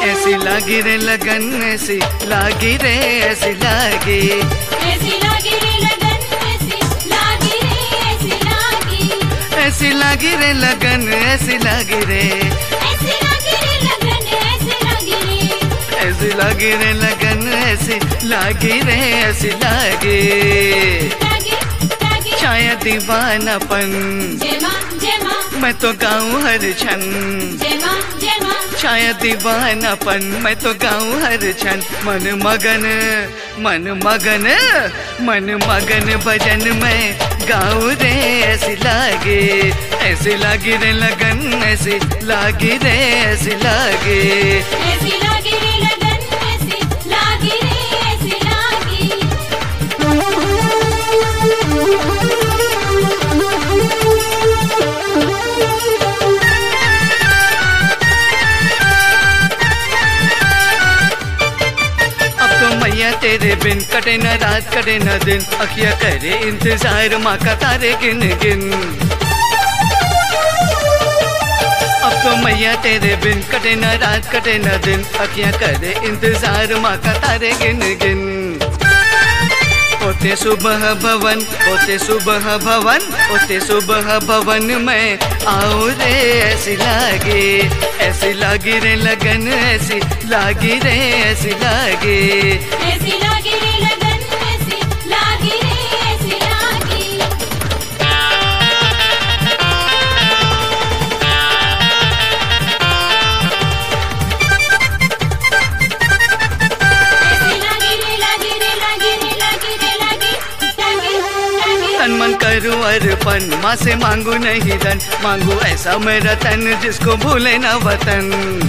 ऐसी लागी रे लगन ऐसी लागी रे ऐसी लागी, ऐसी लागी रे लगन ऐसी लागी रे ऐसी लागी, ऐसी लागी रे लगन ऐसी लागी रे, ऐसी लागी रे लगन ऐसी लागी रे, ऐसी लागी रे लगन ऐसी लागी रे ऐसी लागी। लागी लागी शायद दीवानापन जय मां मैं तो गाऊं हर क्षण, जय मां शायद दीवानापन मैं तो गाऊं हर क्षण। मन मगन भजन में गाऊं रे ऐसी लागे, ऐसी लागी रे लगन ऐसी लागी रे ऐसी लागे, ऐसी लागी रे लगन ऐसी लागी रे ऐसी लागी। मैया तेरे बिन कटे न रात कटे न दिन, अखियाँ करे इंतजार माँ का तारे गिन गिन। अब तो मैया तेरे बिन कटे न रात कटे न दिन, अखियाँ करे इंतजार माँ का तारे गिन गिन। होते सुबह भवन होते सुबह भवन होते सुबह भवन में आओ रे ऐसी लागी रे लगन ऐसी लागी रे ऐसी लागी, ऐसी लागी रे लगन ऐसी लागी रे ऐसी लागी। ऐसी लागी रे लागी रे लागी रे लागी रे लागी लागी लागी। तन मन करूं अर्पण माँ से मांगू नहीं धन, मांगू ऐसा मेरा तन जिसको भूले न वतन।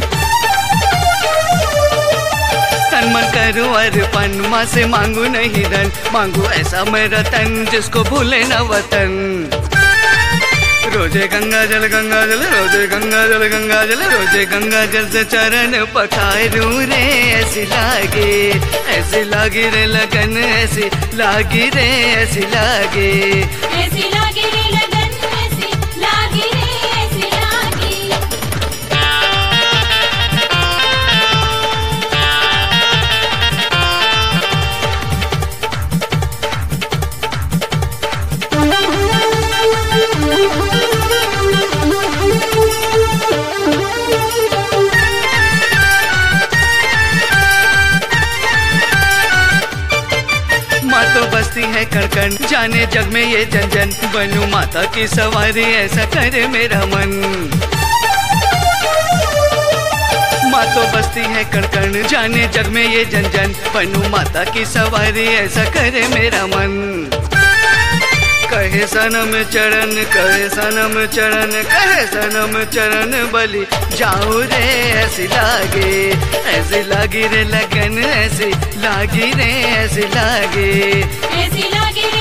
तन मन करूं अर्पण माँ से मांगू नहीं धन, मांगू ऐसा मेरा तन जिसको भूले न वतन। रोजे गंगा जल रोजे गंगा जल रोजे गंगा जल से चरण पखारूं रे ऐसी लागी रे लगन ऐसी लागी रे ऐसी लागी, ऐसी लागी रे लगन ऐसी लागी रे ऐसी लागी। माँ तो बसती है कड़कन जाने जग में ये जन जन, बनूं माता की सवारी ऐसा करे मेरा मन। माँ तो बसती है कड़कन जाने जग में ये जन जन, बनूं माता की सवारी ऐसा करे मेरा मन। कहे सनम चरण कहे सनम चरण कहे सनम चरण बलि जाओ रे ऐसी लागी रे लगन ऐसी लागी रे ऐसी लागी, ऐसी लागी रे